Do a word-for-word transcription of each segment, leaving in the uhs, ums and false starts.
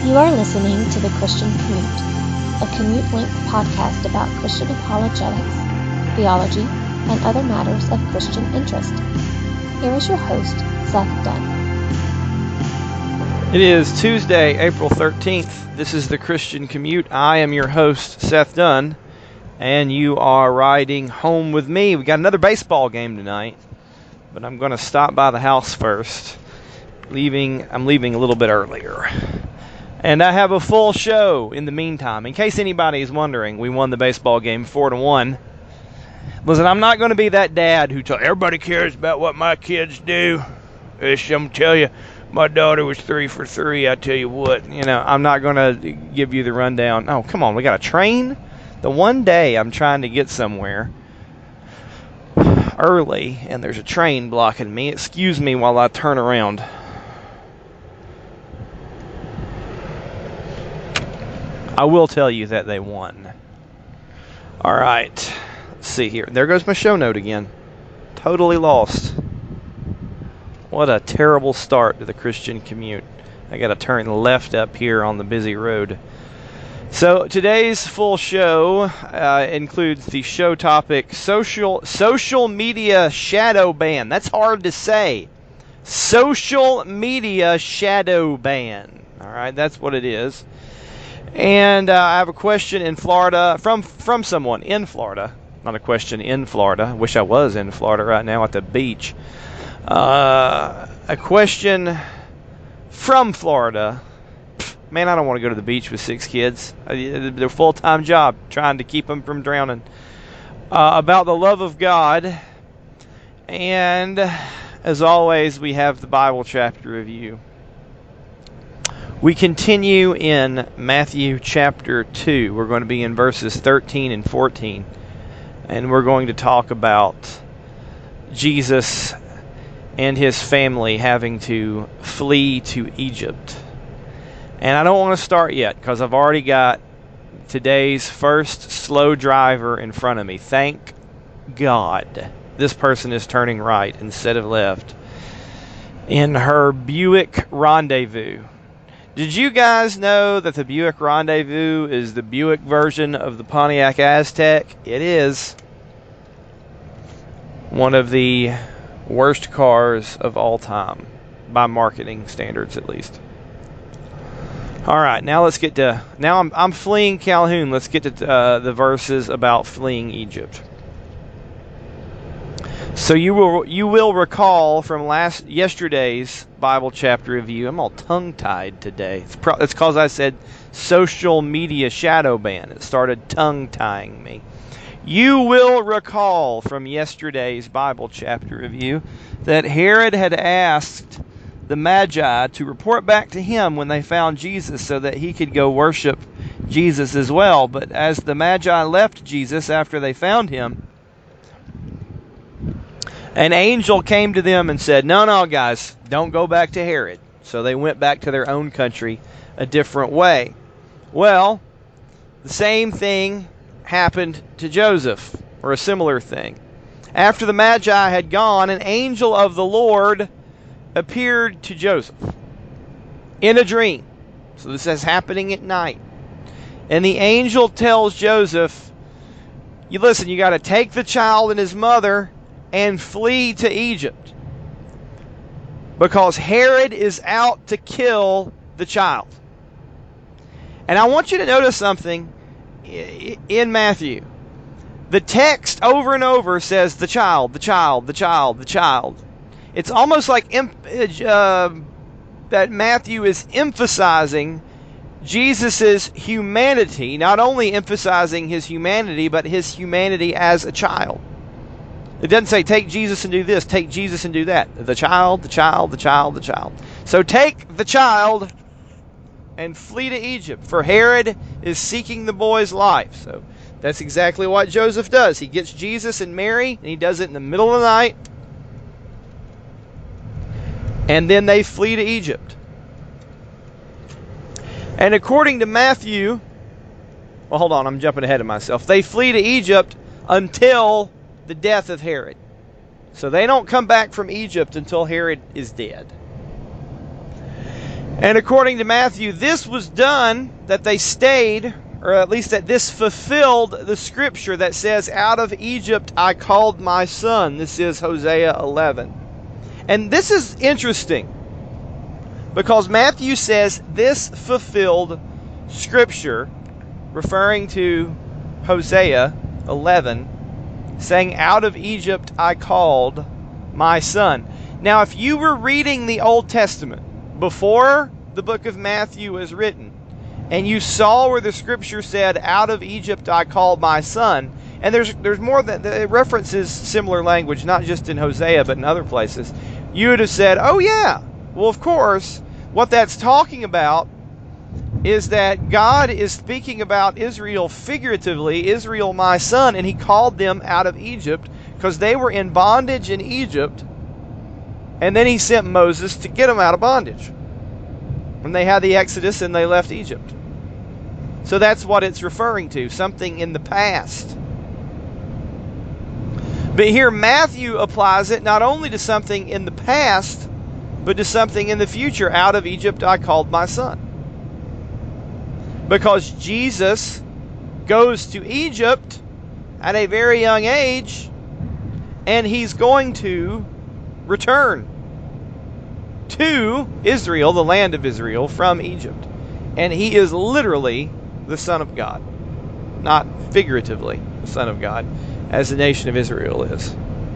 You are listening to The Christian Commute, a commute-length podcast about Christian apologetics, theology, and other matters of Christian interest. Here is your host, Seth Dunn. It is Tuesday, April thirteenth. This is The Christian Commute. I am your host, Seth Dunn, and you are riding home with me. We got another baseball game tonight, but I'm going to stop by the house first. Leaving, I'm leaving a little bit earlier. And I have a full show in the meantime. In case anybody is wondering, we won the baseball game four to one. Listen, I'm not going to be that dad who tells everybody cares about what my kids do. Ish, I'm tell you, my daughter was three for three. I tell you what, you know, I'm not going to give you the rundown. Oh, come on, we got a train. The one day I'm trying to get somewhere early, and there's a train blocking me. Excuse me while I turn around. I will tell you that they won. All right. Let's see here. There goes my show note again. Totally lost. What a terrible start to the Christian Commute. I got to turn left up here on the busy road. So today's full show uh, includes the show topic, social social media shadow ban. That's hard to say. Social media shadow ban. All right, that's what it is. And uh, I have a question in Florida from from someone in Florida. Not a question in Florida. Wish I was in Florida right now at the beach. Uh, a question from Florida. Pfft, man, I don't want to go to the beach with six kids. Their full-time job, trying to keep them from drowning. Uh, about the love of God. And as always, we have the Bible chapter review. We continue in Matthew chapter two. We're going to be in verses thirteen and fourteen. And we're going to talk about Jesus and his family having to flee to Egypt. And I don't want to start yet because I've already got today's first slow driver in front of me. Thank God this person is turning right instead of left in her Buick Rendezvous. Did you guys know that the Buick Rendezvous is the Buick version of the Pontiac Aztek? It is one of the worst cars of all time, by marketing standards at least. All right, now let's get to, now I'm, I'm fleeing Calhoun. Let's get to uh, the verses about fleeing Egypt. So you will you will recall from last yesterday's Bible chapter review. I'm all tongue-tied today. It's pro- it's because I said social media shadow ban. It started tongue-tying me. You will recall from yesterday's Bible chapter review that Herod had asked the Magi to report back to him when they found Jesus so that he could go worship Jesus as well. But as the Magi left Jesus after they found him, an angel came to them and said, no, no, guys, don't go back to Herod. So they went back to their own country a different way. Well, the same thing happened to Joseph, or a similar thing. After the Magi had gone, an angel of the Lord appeared to Joseph in a dream. So this is happening at night. And the angel tells Joseph, you listen, you got to take the child and his mother and flee to Egypt, because Herod is out to kill the child. And I want you to notice something in Matthew. The text over and over says the child, the child, the child, the child. It's almost like uh, that Matthew is emphasizing Jesus' humanity, not only emphasizing his humanity, but his humanity as a child. It doesn't say, take Jesus and do this, take Jesus and do that. The child, the child, the child, the child. So take the child and flee to Egypt, for Herod is seeking the boy's life. So that's exactly what Joseph does. He gets Jesus and Mary, and he does it in the middle of the night. And then they flee to Egypt. And according to Matthew, well, hold on, I'm jumping ahead of myself. They flee to Egypt until the death of Herod. So they don't come back from Egypt until Herod is dead. And according to Matthew, this was done, that they stayed, or at least that this fulfilled the scripture that says, out of Egypt I called my son. This is Hosea eleven. And this is interesting, because Matthew says this fulfilled scripture, referring to Hosea eleven, saying, out of Egypt I called my son. Now, if you were reading the Old Testament before the book of Matthew was written, and you saw where the scripture said, out of Egypt I called my son, and there's there's more that it references similar language, not just in Hosea, but in other places, you would have said, oh yeah, well of course, what that's talking about is that God is speaking about Israel figuratively, Israel my son, and he called them out of Egypt because they were in bondage in Egypt, and then he sent Moses to get them out of bondage when they had the Exodus and they left Egypt. So that's what it's referring to, something in the past. But here Matthew applies it not only to something in the past, but to something in the future. Out of Egypt I called my son. Because Jesus goes to Egypt at a very young age, and he's going to return to Israel, the land of Israel, from Egypt. And he is literally the Son of God, not figuratively the Son of God, as the nation of Israel is.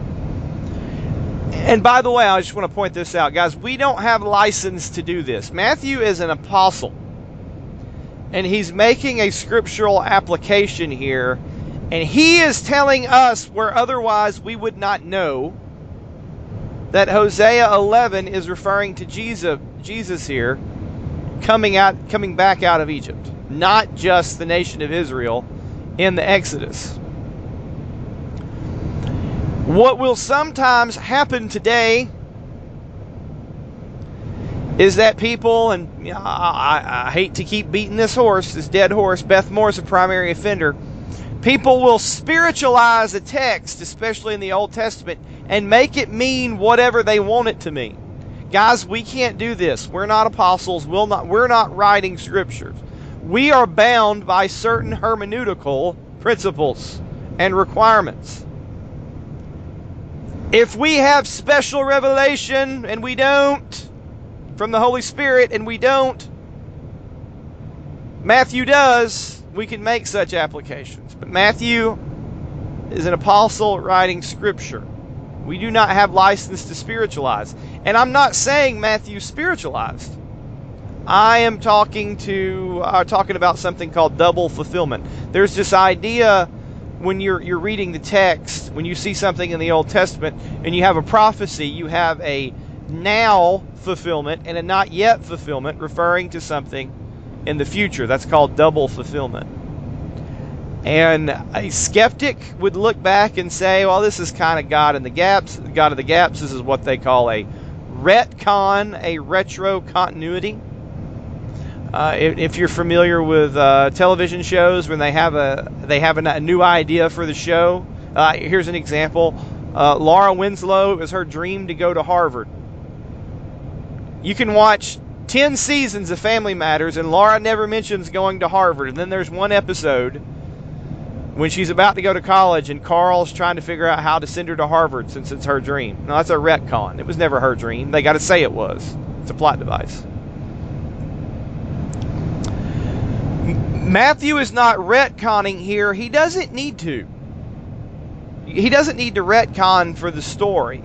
And by the way, I just want to point this out, guys, we don't have license to do this. Matthew is an apostle, and he's making a scriptural application here, and he is telling us where otherwise we would not know that Hosea eleven is referring to Jesus, Jesus here coming out, coming back out of Egypt, not just the nation of Israel in the Exodus. What will sometimes happen today is that people, and you know, I, I hate to keep beating this horse, this dead horse, Beth Moore's a primary offender. People will spiritualize a text, especially in the Old Testament, and make it mean whatever they want it to mean. Guys, we can't do this. We're not apostles. We'll not, we're not writing scriptures. We are bound by certain hermeneutical principles and requirements. If we have special revelation and we don't, from the Holy Spirit, and we don't, Matthew does, we can make such applications. But Matthew is an apostle writing scripture. We do not have license to spiritualize. And I'm not saying Matthew spiritualized. I am talking to uh, talking about something called double fulfillment. There's this idea when you're you're reading the text, when you see something in the Old Testament and you have a prophecy, you have a now fulfillment and a not yet fulfillment referring to something in the future. That's called double fulfillment. And a skeptic would look back and say, well, this is kind of God in the gaps. God of the gaps, this is what they call a retcon, a retro continuity. Uh, if, if you're familiar with uh, television shows, when they have a they have a, a new idea for the show, uh, here's an example. Uh, Laura Winslow, it was her dream to go to Harvard. You can watch ten seasons of Family Matters, and Laura never mentions going to Harvard. And then there's one episode when she's about to go to college, and Carl's trying to figure out how to send her to Harvard since it's her dream. No, that's a retcon. It was never her dream. They got to say it was. It's a plot device. Matthew is not retconning here. He doesn't need to. He doesn't need to retcon for the story.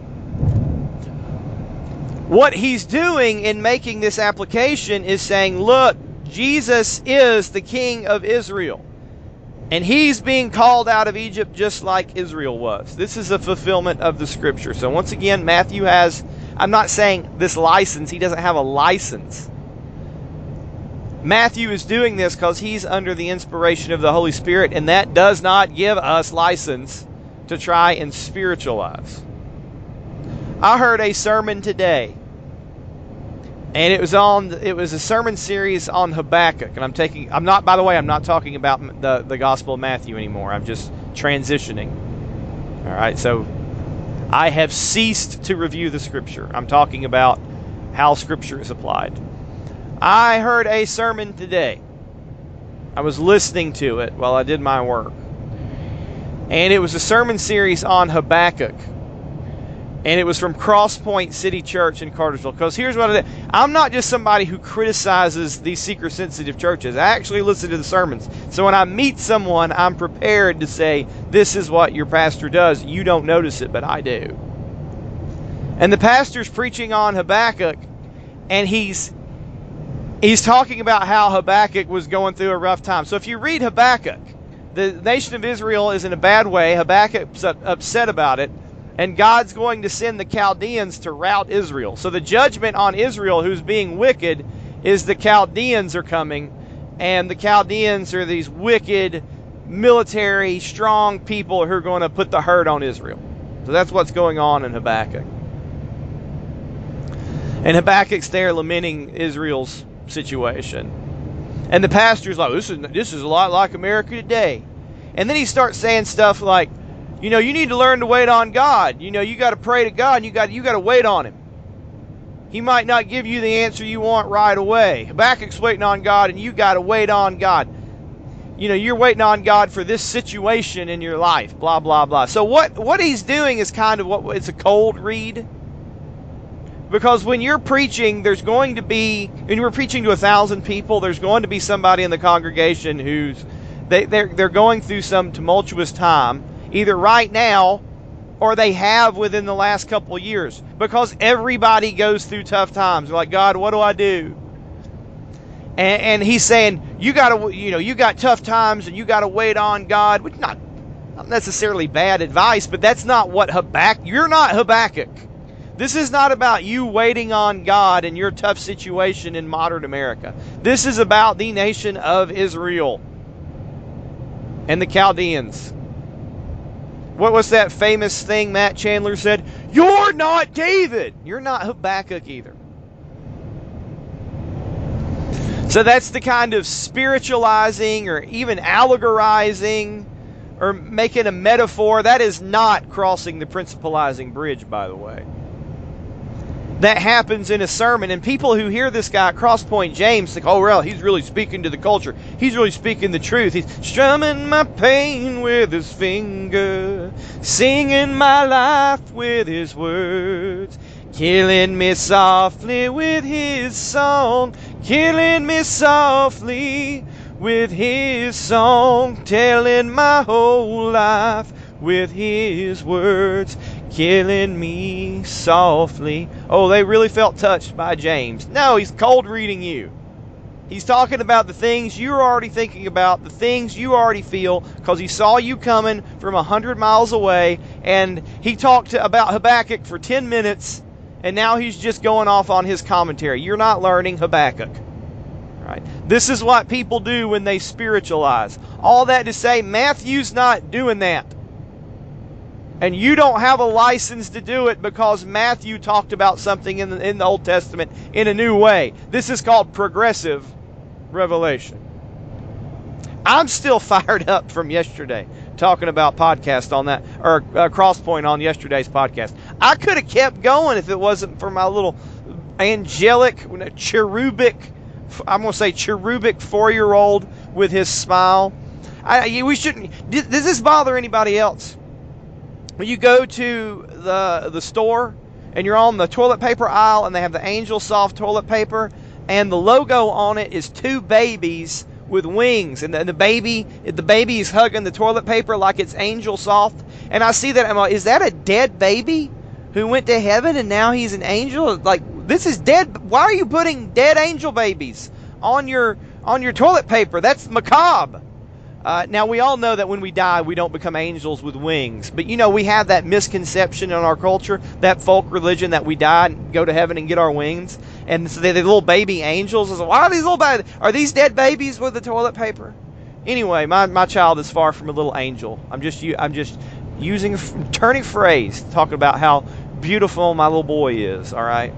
What he's doing in making this application is saying, look, Jesus is the King of Israel. And he's being called out of Egypt just like Israel was. This is a fulfillment of the scripture. So once again, Matthew has, I'm not saying this license, he doesn't have a license. Matthew is doing this because he's under the inspiration of the Holy Spirit, and that does not give us license to try and spiritualize. I heard a sermon today, and it was on. It was a sermon series on Habakkuk, and I'm taking. I'm not. By the way, I'm not talking about the the Gospel of Matthew anymore. I'm just transitioning. All right. So I have ceased to review the Scripture. I'm talking about how Scripture is applied. I heard a sermon today. I was listening to it while I did my work. And it was a sermon series on Habakkuk. And it was from Cross Point City Church in Cartersville. Because here's what I did. I'm not just somebody who criticizes these seeker-sensitive churches. I actually listen to the sermons. So when I meet someone, I'm prepared to say, this is what your pastor does. You don't notice it, but I do. And the pastor's preaching on Habakkuk, and he's he's talking about how Habakkuk was going through a rough time. So if you read Habakkuk, the nation of Israel is in a bad way. Habakkuk's upset about it, and God's going to send the Chaldeans to rout Israel. So the judgment on Israel, who's being wicked, is the Chaldeans are coming, and the Chaldeans are these wicked, military, strong people who are going to put the hurt on Israel. So that's what's going on in Habakkuk. And Habakkuk's there lamenting Israel's situation. And the pastor's like, this is, this is a lot like America today. And then he starts saying stuff like, you know, you need to learn to wait on God. You know, you got to pray to God, and you got you got to wait on Him. He might not give you the answer you want right away. Habakkuk's waiting on God, and you got to wait on God. You know, you're waiting on God for this situation in your life, blah, blah, blah. So what, what he's doing is kind of what, it's a cold read. Because when you're preaching, there's going to be, when you're preaching to a thousand people, there's going to be somebody in the congregation who's, they, they're, they're going through some tumultuous time, either right now or they have within the last couple of years. Because everybody goes through tough times. They're like, God, what do I do? And, and he's saying, you gotta, you know, you got tough times and you gotta wait on God, which not, not necessarily bad advice, but that's not what Habakkuk, you're not Habakkuk. This is not about you waiting on God in your tough situation in modern America. This is about the nation of Israel and the Chaldeans. What was that famous thing Matt Chandler said? You're not David. You're not Habakkuk either. So that's the kind of spiritualizing or even allegorizing or making a metaphor. That is not crossing the principalizing bridge, by the way. That happens in a sermon, and people who hear this guy at Cross Point James think, oh, well, he's really speaking to the culture. He's really speaking the truth. He's strumming my pain with his finger, singing my life with his words, killing me softly with his song, killing me softly with his song, telling my whole life with his words, killing me softly. Oh, they really felt touched by James. No, he's cold reading you. He's talking about the things you're already thinking about, the things you already feel, because he saw you coming from a hundred miles away, and he talked to, about Habakkuk for ten minutes, and now he's just going off on his commentary. You're not learning Habakkuk. Right? This is what people do when they spiritualize. All that to say, Matthew's not doing that. And you don't have a license to do it because Matthew talked about something in the, in the Old Testament in a new way. This is called progressive revelation. I'm still fired up from yesterday talking about podcast on that, or uh, Crosspoint on yesterday's podcast. I could have kept going if it wasn't for my little angelic, cherubic, I'm going to say cherubic four-year-old with his smile. I, we shouldn't. Does this bother anybody else? When you go to the the store and you're on the toilet paper aisle and they have the Angel Soft toilet paper and the logo on it is two babies with wings, and the, and the baby the baby is hugging the toilet paper like it's Angel Soft, and I see that, I'm like, is that a dead baby who went to heaven and now he's an angel? Like, this is dead. Why are you putting dead angel babies on your on your toilet paper? That's macabre. Uh, now, we all know that when we die, we don't become angels with wings. But, you know, we have that misconception in our culture, that folk religion, that we die and go to heaven and get our wings. And so they're the little baby angels. Like, why are these little babies? Are these dead babies with the toilet paper? Anyway, my, my child is far from a little angel. I'm just I'm just using a turning phrase, talking about how beautiful my little boy is, all right?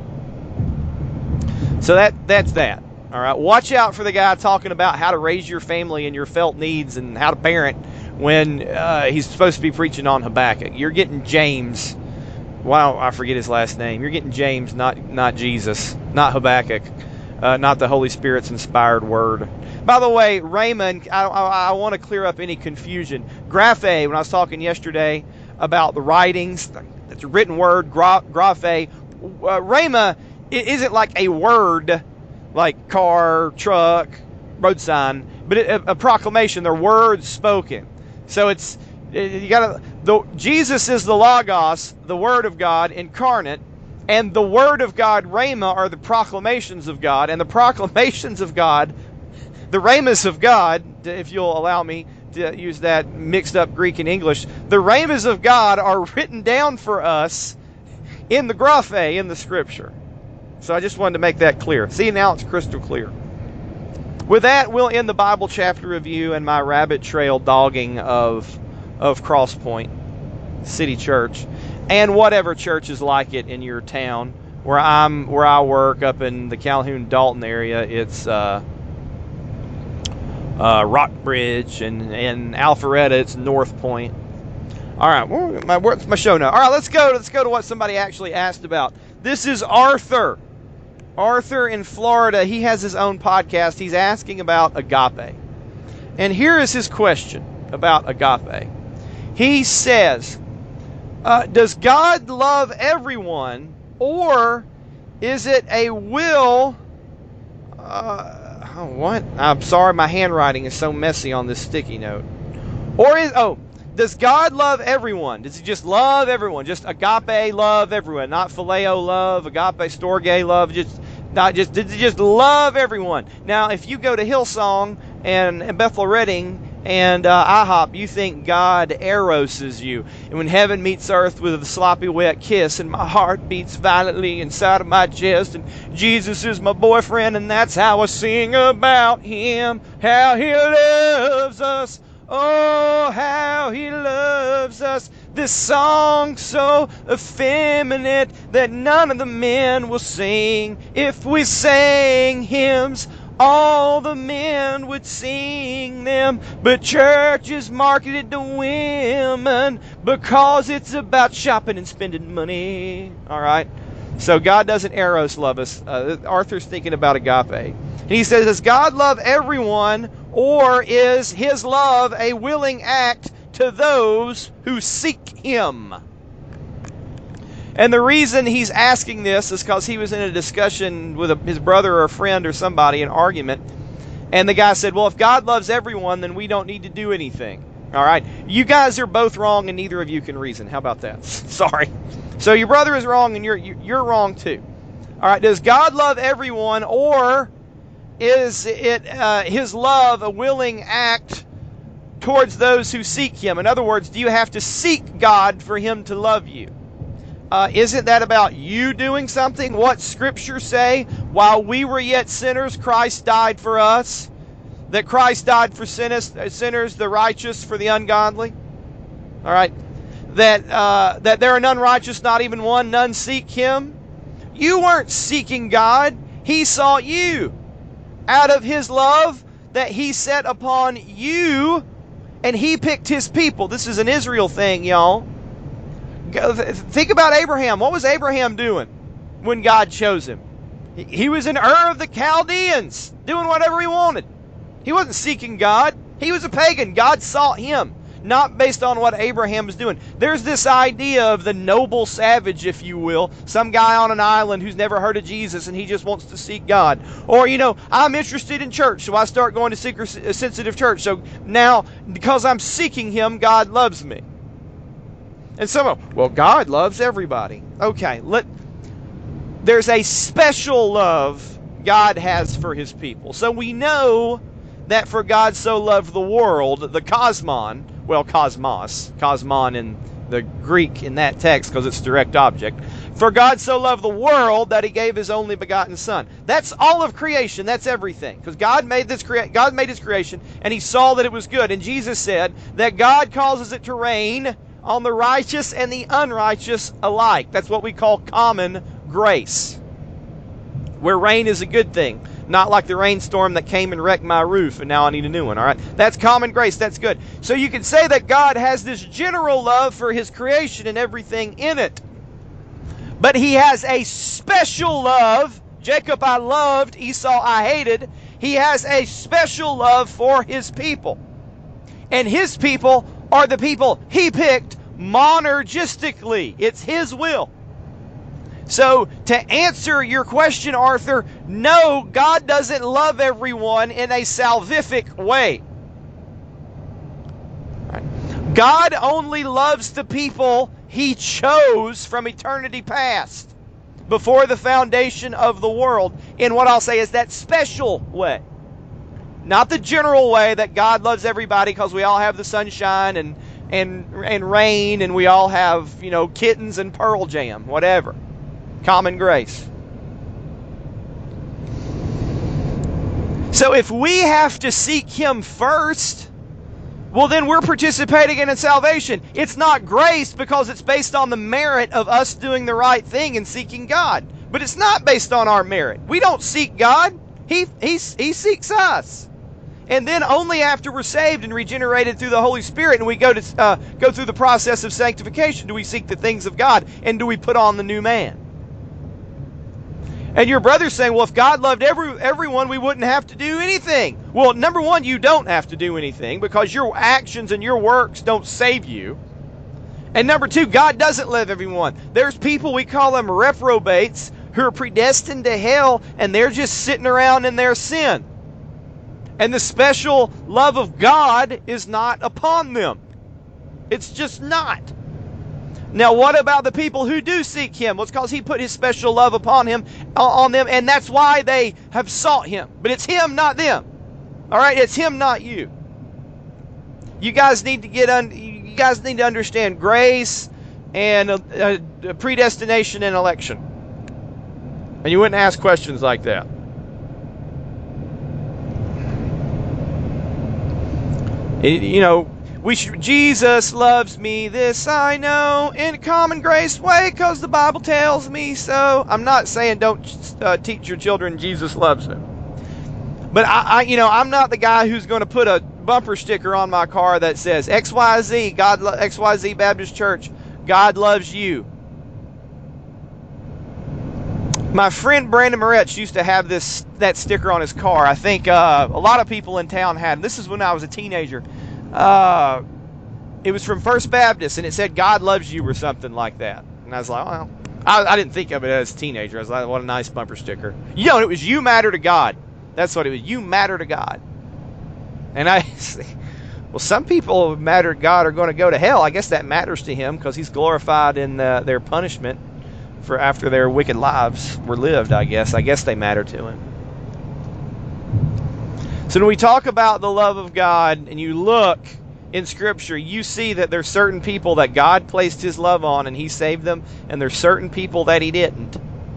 So that that's that. All right, watch out for the guy talking about how to raise your family and your felt needs and how to parent when uh, he's supposed to be preaching on Habakkuk. You're getting James. Wow, I forget his last name. You're getting James, not not Jesus, not Habakkuk. uh, not the Holy Spirit's inspired word. By the way, Raymond, I, I, I want to clear up any confusion. Graphe, when I was talking yesterday about the writings, it's a written word, gra, graphe. Uh, Rhema isn't like a word, like car, truck, road sign, but it, a, a proclamation. They're words spoken. So it's you gotta. The, Jesus is the Logos, the Word of God incarnate, and the Word of God, Rhema, are the proclamations of God, and the proclamations of God, the Rhemas of God, if you'll allow me to use that mixed up Greek and English, the Rhemas of God are written down for us in the graphe, in the Scripture. So I just wanted to make that clear. See, now it's crystal clear. With that, we'll end the Bible chapter review and my rabbit trail dogging of of Cross Point City Church and whatever church is like it in your town. Where I'm, where I work up in the Calhoun Dalton area, it's uh, uh, Rockbridge, and and Alpharetta, it's North Point. All right, well, my what's my show now? All right, let's go. Let's go to what somebody actually asked about. This is Arthur. Arthur in Florida, he has his own podcast. He's asking about agape. And here is his question about agape. He says, uh, does God love everyone, or is it a will... Uh, oh, what? I'm sorry, my handwriting is so messy on this sticky note. Or is... Oh, does God love everyone? Does he just love everyone? Just agape love everyone, not phileo love, agape storge love, just... Not just, did just love everyone. Now, if you go to Hillsong and, and Bethel Redding and uh, IHOP, you think God eroses you. And when heaven meets earth with a sloppy wet kiss, and my heart beats violently inside of my chest, and Jesus is my boyfriend, and that's how I sing about him, how he loves us. Oh, how he loves us. This song so effeminate that none of the men will sing. If we sang hymns, all the men would sing them. But church is marketed to women because it's about shopping and spending money. All right? So God doesn't eros love us. Uh, Arthur's thinking about agape. And he says, does God love everyone, or is his love a willing act to those who seek him? And the reason he's asking this is because he was in a discussion with a, his brother or a friend or somebody, an argument, and the guy said, well, if God loves everyone, then we don't need to do anything. All right? You guys are both wrong, and neither of you can reason. How about that? Sorry. So your brother is wrong, and you're you're wrong too. All right? Does God love everyone, or is it uh, his love a willing act towards those who seek him? In other words, do you have to seek God for him to love you? Uh, isn't that about you doing something? What Scripture say? While we were yet sinners, Christ died for us. That Christ died for sinners, sinners, the righteous for the ungodly. All right. That uh, that there are none righteous, not even one. None seek him. You weren't seeking God. He sought you. Out of his love that he set upon you, and he picked his people. This is an Israel thing, y'all. Think about Abraham. What was Abraham doing when God chose him? He was in Ur of the Chaldeans, doing whatever he wanted. He wasn't seeking God. He was a pagan. God sought him, not based on what Abraham was doing. There's this idea of the noble savage, if you will. Some guy on an island who's never heard of Jesus, and he just wants to seek God. Or, you know, I'm interested in church, so I start going to seeker-sensitive church. So now, because I'm seeking him, God loves me. And some, well, God loves everybody. Okay, let there's a special love God has for his people. So we know that for God so loved the world, the cosmon, well, cosmos, cosmon in the Greek in that text because it's direct object. For God so loved the world that he gave his only begotten Son. That's all of creation. That's everything. Because God made this crea- God made his creation, and he saw that it was good. And Jesus said that God causes it to rain on the righteous and the unrighteous alike. That's what we call common grace, where rain is a good thing, not like the rainstorm that came and wrecked my roof and now I need a new one. All right, that's common grace. That's good. So you can say that God has this general love for his creation and everything in it, but he has a special love Jacob I loved, Esau I hated. He has a special love for his people. And his people are the people he picked monergistically. It's his will. So, to answer your question, Arthur, no, God doesn't love everyone in a salvific way. God only loves the people he chose from eternity past, before the foundation of the world, in what I'll say is that special way. Not the general way that God loves everybody because we all have the sunshine and, and, and rain, and we all have, you know, kittens and Pearl Jam, whatever. Common grace. So if we have to seek him first, well, then we're participating in a salvation. It's not grace because it's based on the merit of us doing the right thing and seeking God. But it's not based on our merit. We don't seek God. He, he, he seeks us. And then only after we're saved and regenerated through the Holy Spirit and we go to uh, go through the process of sanctification do we seek the things of God and do we put on the new man. And your brother's saying, well, if God loved every everyone, we wouldn't have to do anything. Well, number one, you don't have to do anything because your actions and your works don't save you. And number two, God doesn't love everyone. There's people, we call them reprobates, who are predestined to hell, and they're just sitting around in their sin. And the special love of God is not upon them. It's just not. Now, what about the people who do seek him? Well, it's because he put his special love upon him, uh, on them, and that's why they have sought him. But it's him, not them. All right, it's him, not you. You guys need to get un- You guys need to understand grace and uh, uh, predestination and election. And you wouldn't ask questions like that. It, you know. We should, Jesus loves me, this I know, in a common grace way, because the Bible tells me so. I'm not saying don't uh, teach your children Jesus loves them. But, I, I, you know, I'm not the guy who's going to put a bumper sticker on my car that says, X Y Z, God, X Y Z Baptist Church, God loves you. My friend Brandon Moretz used to have this that sticker on his car. I think uh, a lot of people in town had. This is when I was a teenager. Uh, it was from First Baptist, and it said, God loves you, or something like that. And I was like, well, I, I didn't think of it as a teenager. I was like, what a nice bumper sticker. You know, it was you matter to God. That's what it was. You matter to God. And I well, some people who matter to God are going to go to hell. I guess that matters to him because he's glorified in uh, their punishment for after their wicked lives were lived, I guess. I guess they matter to him. So when we talk about the love of God and you look in Scripture, you see that there's certain people that God placed his love on and he saved them, and there's certain people that he didn't.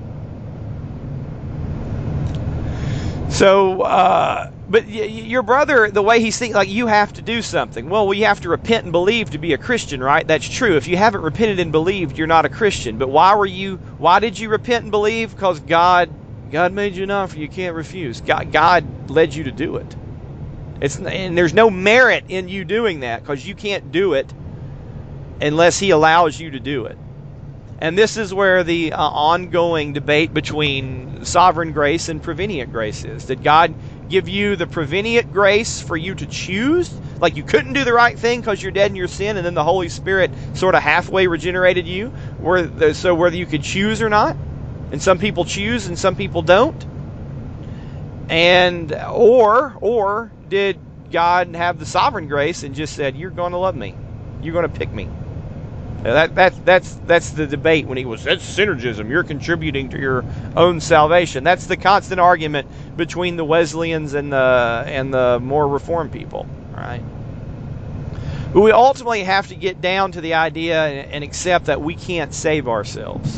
So, uh, but y- your brother, the way he's thinking, like, you have to do something. Well, you have to repent and believe to be a Christian, right? That's true. If you haven't repented and believed, you're not a Christian. But why were you, why did you repent and believe? Because God God made you an offer you can't refuse. God, God led you to do it. It's and there's no merit in you doing that because you can't do it unless he allows you to do it. And this is where the uh, ongoing debate between sovereign grace and prevenient grace is. Did God give you the prevenient grace for you to choose? Like you couldn't do the right thing because you're dead in your sin, and then the Holy Spirit sort of halfway regenerated you, where so whether you could choose or not. And some people choose and some people don't. And or or did God have the sovereign grace and just said, you're going to love me. You're going to pick me. Now that that that's that's the debate when he was, that's synergism. You're contributing to your own salvation. That's the constant argument between the Wesleyans and the and the more Reformed people, right? But we ultimately have to get down to the idea and, and accept that we can't save ourselves.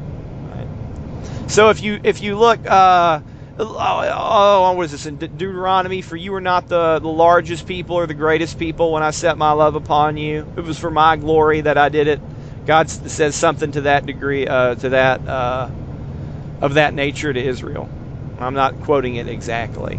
So if you if you look, uh, oh, what is this in De- Deuteronomy? For you are not the, the largest people or the greatest people when I set my love upon you. It was for my glory that I did it. God says something to that degree, uh, to that uh, of that nature to Israel. I'm not quoting it exactly.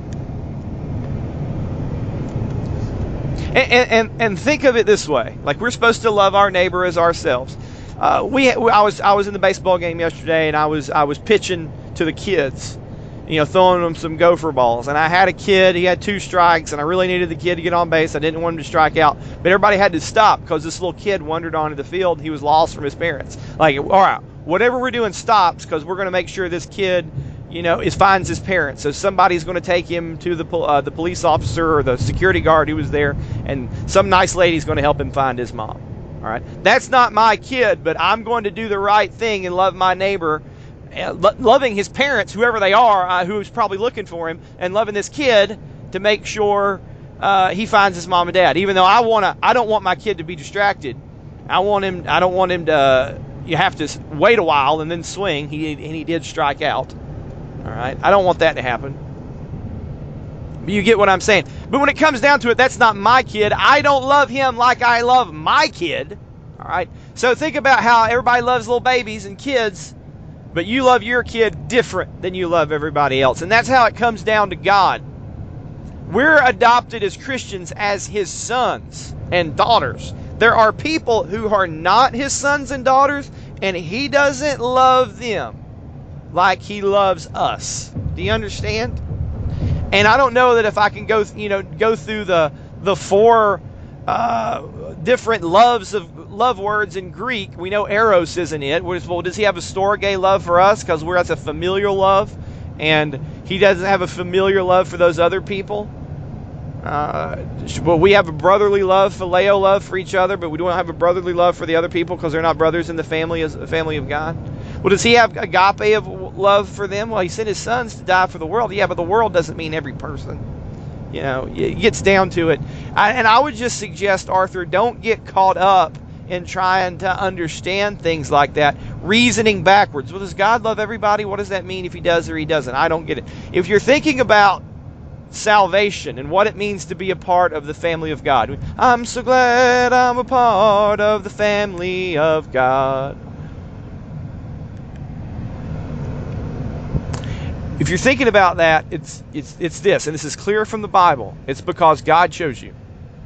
And and and think of it this way: like we're supposed to love our neighbor as ourselves. Uh, we, I was, I was in the baseball game yesterday, and I was, I was pitching to the kids, you know, throwing them some gopher balls. And I had a kid, he had two strikes, and I really needed the kid to get on base. I didn't want him to strike out. But everybody had to stop because this little kid wandered onto the field and he was lost from his parents. Like, all right, whatever we're doing stops because we're going to make sure this kid, you know, is finds his parents. So somebody's going to take him to the uh, the police officer or the security guard who was there, and some nice lady's going to help him find his mom. All right, that's not my kid, but I'm going to do the right thing and love my neighbor, uh, lo- loving his parents, whoever they are, uh, who's probably looking for him, and loving this kid to make sure uh, he finds his mom and dad. Even though I wanna, I don't want my kid to be distracted. I want him. I don't want him to. You have to wait a while and then swing. He and he did strike out. All right, I don't want that to happen. But you get what I'm saying. But when it comes down to it, that's not my kid. I don't love him like I love my kid. All right. So think about how everybody loves little babies and kids, but you love your kid different than you love everybody else. And that's how it comes down to God. We're adopted as Christians as his sons and daughters. There are people who are not his sons and daughters, and he doesn't love them like he loves us. Do you understand? And I don't know that if I can go, you know, go through the the four uh, different loves of love words in Greek. We know eros isn't it. Well, does he have a storge love for us? Because we're that's a familial love, and he doesn't have a familiar love for those other people. Uh, well, we have a brotherly love, phileo love for each other, but we don't have a brotherly love for the other people because they're not brothers in the family as the family of God. Well, does he have agape of love for them? Well, he sent his sons to die for the world. Yeah, but the world doesn't mean every person. You know, it gets down to it. I, and I would just suggest, Arthur, don't get caught up in trying to understand things like that, reasoning backwards. Well, does God love everybody? What does that mean if he does or he doesn't? I don't get it. If you're thinking about salvation and what it means to be a part of the family of God, I'm so glad I'm a part of the family of God. If you're thinking about that, it's it's it's this, and this is clear from the Bible. It's because God chose you,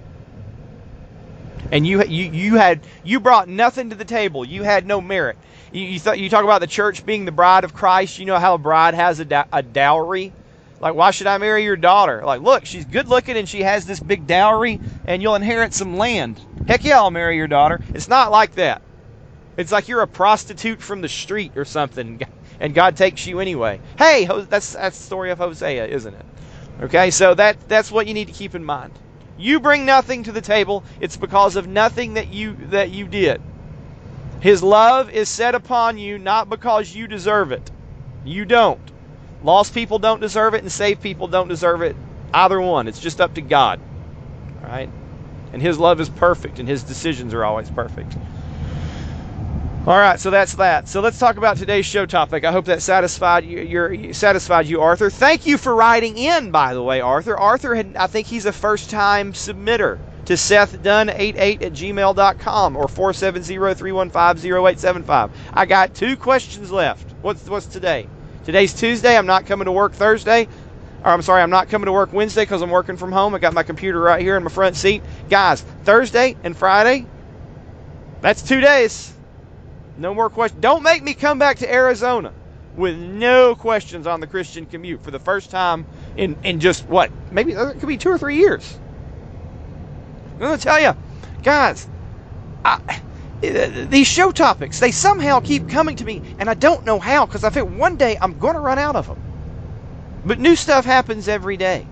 and you you you had you brought nothing to the table. You had no merit. You you, th- you talk about the church being the bride of Christ. You know how a bride has a, da- a dowry. Like, why should I marry your daughter? Like, look, she's good looking and she has this big dowry, and you'll inherit some land. Heck yeah, I'll marry your daughter. It's not like that. It's like you're a prostitute from the street or something, and God takes you anyway. Hey, that's that's the story of Hosea, isn't it? Okay, so that that's what you need to keep in mind. You bring nothing to the table. It's because of nothing that you that you did. His love is set upon you not because you deserve it. You don't. Lost people don't deserve it, and saved people don't deserve it. Either one. It's just up to God. All right? And his love is perfect, and his decisions are always perfect. All right, so that's that. So let's talk about today's show topic. I hope that satisfied you, you're, satisfied you, Arthur. Thank you for writing in, by the way, Arthur. Arthur, had, I think he's a first-time submitter to Seth Dunn eighty-eight at gmail dot com or four seven zero, three one five, zero eight seven five. I got two questions left. What's what's today? Today's Tuesday. I'm not coming to work Thursday. Or I'm sorry, I'm not coming to work Wednesday because I'm working from home. I got my computer right here in my front seat. Guys, Thursday and Friday, that's two days. No more questions. Don't make me come back to Arizona with no questions on the Christian commute for the first time in, in just, what, maybe it could be two or three years. I'm going to tell you, guys, I, these show topics, they somehow keep coming to me, and I don't know how, because I feel one day I'm going to run out of them. But new stuff happens every day.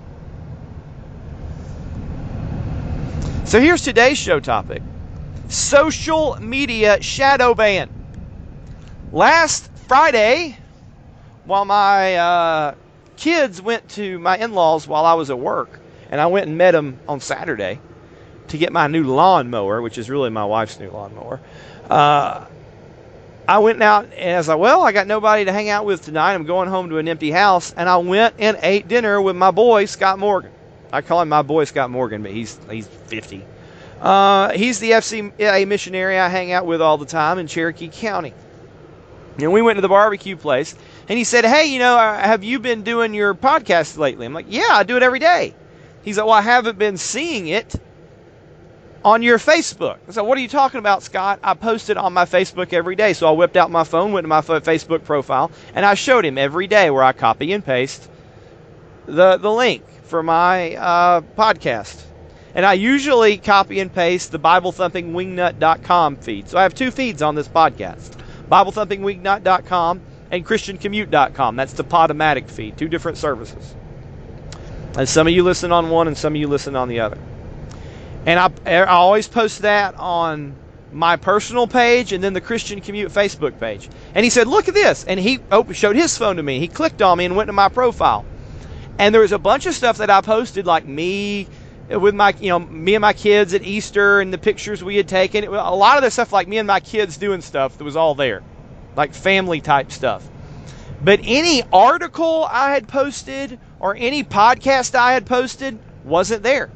So here's today's show topic. Social media shadow ban. Last Friday, while my uh, kids went to my in-laws while I was at work, and I went and met them on Saturday to get my new lawnmower, which is really my wife's new lawnmower, uh, I went out and I was like, well, I got nobody to hang out with tonight. I'm going home to an empty house, and I went and ate dinner with my boy, Scott Morgan. I call him my boy, Scott Morgan, but he's he's fifty. Uh, he's the F C A missionary I hang out with all the time in Cherokee County. And we went to the barbecue place, and he said, hey, you know, have you been doing your podcast lately? I'm like, yeah, I do it every day. He's like, well, I haven't been seeing it. on your Facebook. So what are you talking about, Scott? I post it on my Facebook every day. So I whipped out my phone, went to my Facebook profile, and I showed him every day where I copy and paste the, the link for my uh, podcast. And I usually copy and paste the Bible Thumping Wingnut dot com feed. So I have two feeds on this podcast, Bible Thumping Wingnut dot com and Christian Commute dot com. That's the Podomatic feed, two different services. And some of you listen on one and some of you listen on the other. And I, I always post that on my personal page and then the Christian Commute Facebook page. And he said, look at this. And he opened, showed his phone to me. He clicked on me and went to my profile. And there was a bunch of stuff that I posted, like me with my, you know, me and my kids at Easter and the pictures we had taken. A lot of the stuff, like me and my kids doing stuff, that was all there. Like family type stuff. But any article I had posted or any podcast I had posted wasn't there.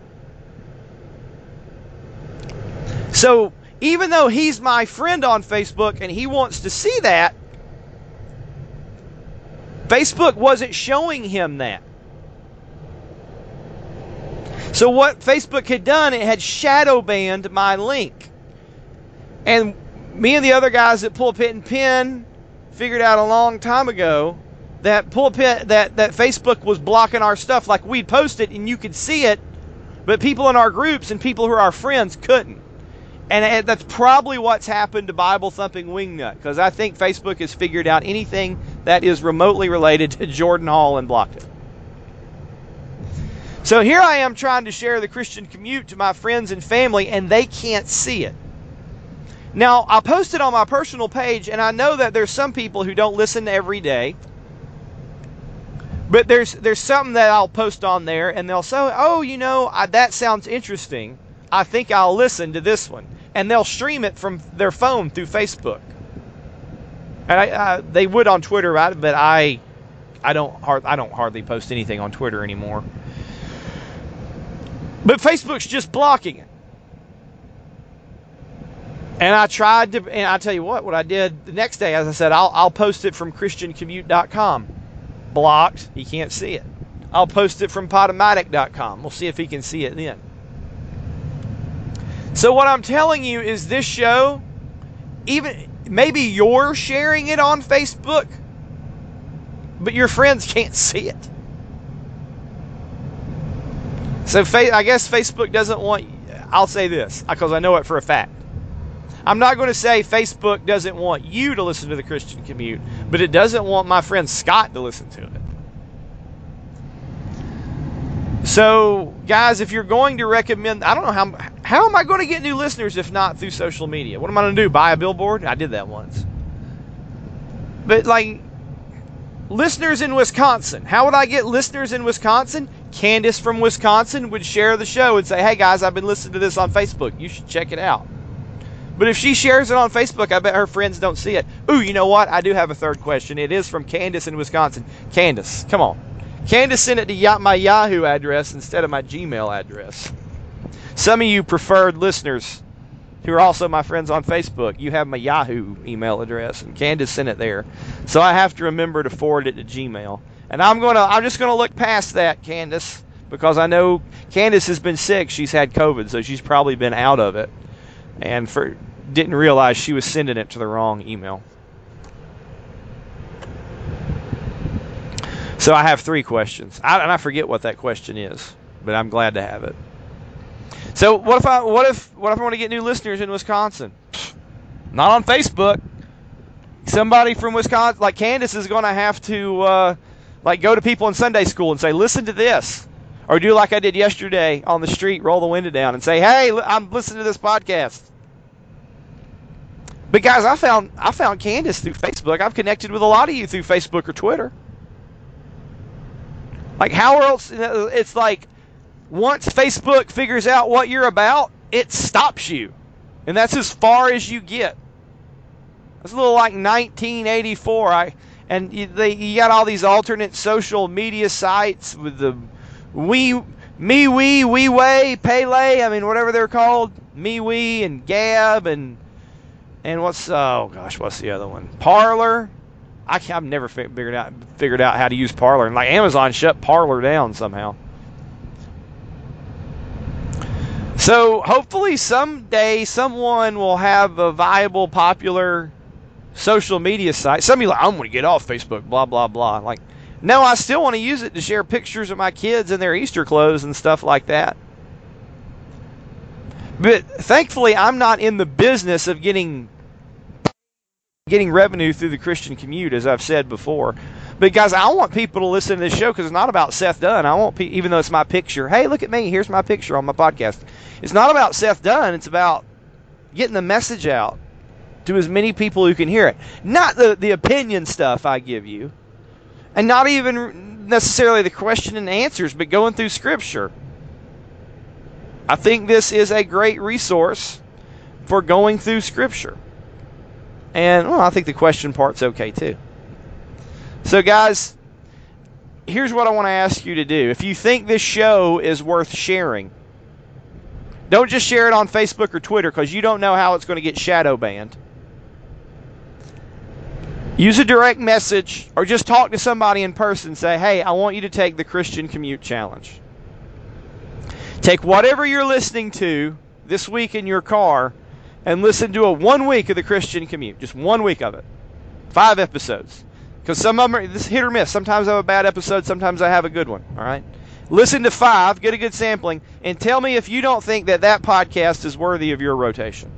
So even though he's my friend on Facebook and he wants to see that, Facebook wasn't showing him that. So what Facebook had done, it had shadow banned my link. And me and the other guys at Pulpit and Pen figured out a long time ago that Pulpit, that, that Facebook was blocking our stuff. Like, we'd post it and you could see it, but people in our groups and people who are our friends couldn't. And that's probably what's happened to Bible Thumping Wingnut, because I think Facebook has figured out anything that is remotely related to Jordan Hall and blocked it. So here I am trying to share the Christian Commute to my friends and family, and they can't see it. Now, I post it on my personal page, and I know that there's some people who don't listen every day. But there's there's something that I'll post on there, and they'll say, oh, you know, I, that sounds interesting. I think I'll listen to this one. And they'll stream it from their phone through Facebook. And I, uh, they would on Twitter, right? But I, I don't hard, I don't hardly post anything on Twitter anymore. But Facebook's just blocking it. And I tried to, and I tell you what, what I did the next day, as I said, I'll I'll post it from Christian Commute dot com. Blocked. He can't see it. I'll post it from Podomatic dot com. We'll see if he can see it then. So what I'm telling you is this show, even maybe you're sharing it on Facebook, but your friends can't see it. So I guess Facebook doesn't want, I'll say this, because I know it for a fact. I'm not going to say Facebook doesn't want you to listen to the Christian Commute, but it doesn't want my friend Scott to listen to it. So, guys, if you're going to recommend, I don't know how, how am I going to get new listeners if not through social media? What am I going to do, buy a billboard? I did that once. But, like, listeners in Wisconsin. How would I get listeners in Wisconsin? Candace from Wisconsin would share the show and say, hey, guys, I've been listening to this on Facebook. You should check it out. But if she shares it on Facebook, I bet her friends don't see it. Ooh, you know what? I do have a third question. It is from Candace in Wisconsin. Candace, come on. Candace sent it to my Yahoo address instead of my Gmail address. Some of you preferred listeners who are also my friends on Facebook, you have my Yahoo email address, and Candace sent it there. So I have to remember to forward it to Gmail. And I'm gonna, I'm just going to look past that, Candace, because I know Candace has been sick. She's had COVID, so she's probably been out of it. And for, didn't realize she was sending it to the wrong email. So I have three questions, I, and I forget what that question is, but I'm glad to have it. So what if I what if what if I want to get new listeners in Wisconsin? Not on Facebook. Somebody from Wisconsin, like Candace, is going to have to uh, like go to people in Sunday school and say, "Listen to this," or do like I did yesterday on the street, roll the window down, and say, "Hey, I'm listening to this podcast." But guys, I found I found Candace through Facebook. I've connected with a lot of you through Facebook or Twitter. Like, how else? It's like, once Facebook figures out what you're about, it stops you. And that's as far as you get. It's a little like nineteen eighty-four. I And you, they, you got all these alternate social media sites with the we, MeWe, WeWay, Pele, I mean, whatever they're called. MeWe and Gab and, and what's, oh gosh, what's the other one? Parler. I can't, I've never figured out figured out how to use Parler. And like Amazon shut Parler down somehow. So hopefully someday someone will have a viable, popular social media site. Some of you are like, I'm going to get off Facebook, blah, blah, blah. Like, no, I still want to use it to share pictures of my kids in their Easter clothes and stuff like that. But thankfully, I'm not in the business of getting getting revenue through the Christian Commute, as I've said before. But guys, I want people to listen to this show because it's not about Seth Dunn. I want, pe- even though it's my picture, hey, look at me, here's my picture on my podcast. It's not about Seth Dunn. It's about getting the message out to as many people who can hear it. Not the, the opinion stuff I give you, and not even necessarily the question and answers, but going through Scripture. I think this is a great resource for going through Scripture. And, well, I think the question part's okay, too. So, guys, here's what I want to ask you to do. If you think this show is worth sharing, don't just share it on Facebook or Twitter because you don't know how it's going to get shadow banned. Use a direct message or just talk to somebody in person and say, hey, I want you to take the Christian Commute Challenge. Take whatever you're listening to this week in your car and listen to a one week of the Christian Commute. Just one week of it. Five episodes. Because some of them are this hit or miss. Sometimes I have a bad episode, sometimes I have a good one. All right? Listen to five, get a good sampling, and tell me if you don't think that that podcast is worthy of your rotation.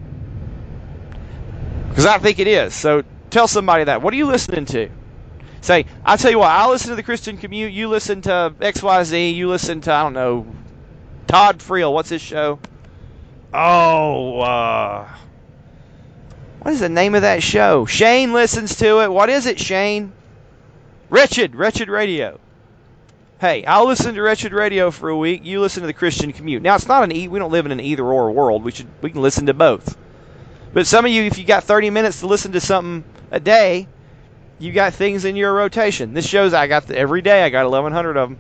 Because I think it is. So tell somebody that. What are you listening to? Say, I'll tell you what, I listen to the Christian Commute, you listen to X Y Z, you listen to, I don't know, Todd Friel. What's his show? Oh, uh, what is the name of that show? Shane listens to it. What is it, Shane? Wretched, Wretched Radio. Hey, I'll listen to Wretched Radio for a week. You listen to the Christian Commute. Now, it's not an e- we don't live in an either-or world. We should we can listen to both. But some of you, if you got thirty minutes to listen to something a day, you got things in your rotation. This shows I got the, every day. I got eleven hundred of them.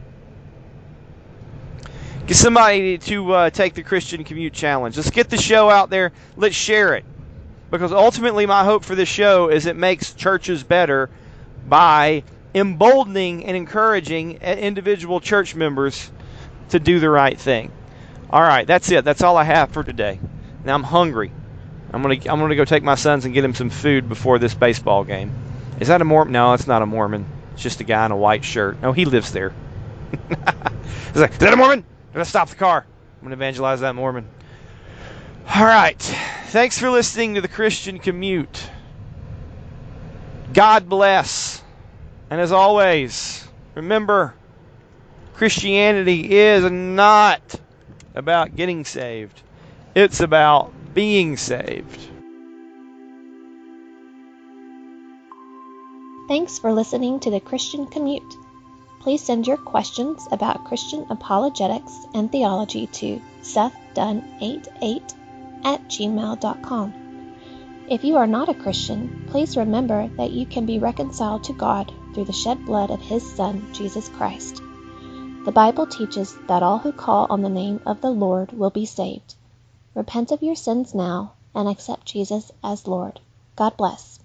Get somebody to uh, take the Christian Commute Challenge. Let's get the show out there. Let's share it. Because ultimately my hope for this show is it makes churches better by emboldening and encouraging individual church members to do the right thing. All right, that's it. That's all I have for today. Now I'm hungry. I'm gonna I'm gonna go take my sons and get them some food before this baseball game. Is that a Mormon? No, it's not a Mormon. It's just a guy in a white shirt. No, he lives there. It's like, is that a Mormon? I'm going to stop the car. I'm going to evangelize that Mormon. All right. Thanks for listening to the Christian Commute. God bless. And as always, remember, Christianity is not about getting saved. It's about being saved. Thanks for listening to the Christian Commute. Please send your questions about Christian apologetics and theology to seth dunn eighty-eight at gmail dot com. If you are not a Christian, please remember that you can be reconciled to God through the shed blood of His Son, Jesus Christ. The Bible teaches that all who call on the name of the Lord will be saved. Repent of your sins now and accept Jesus as Lord. God bless.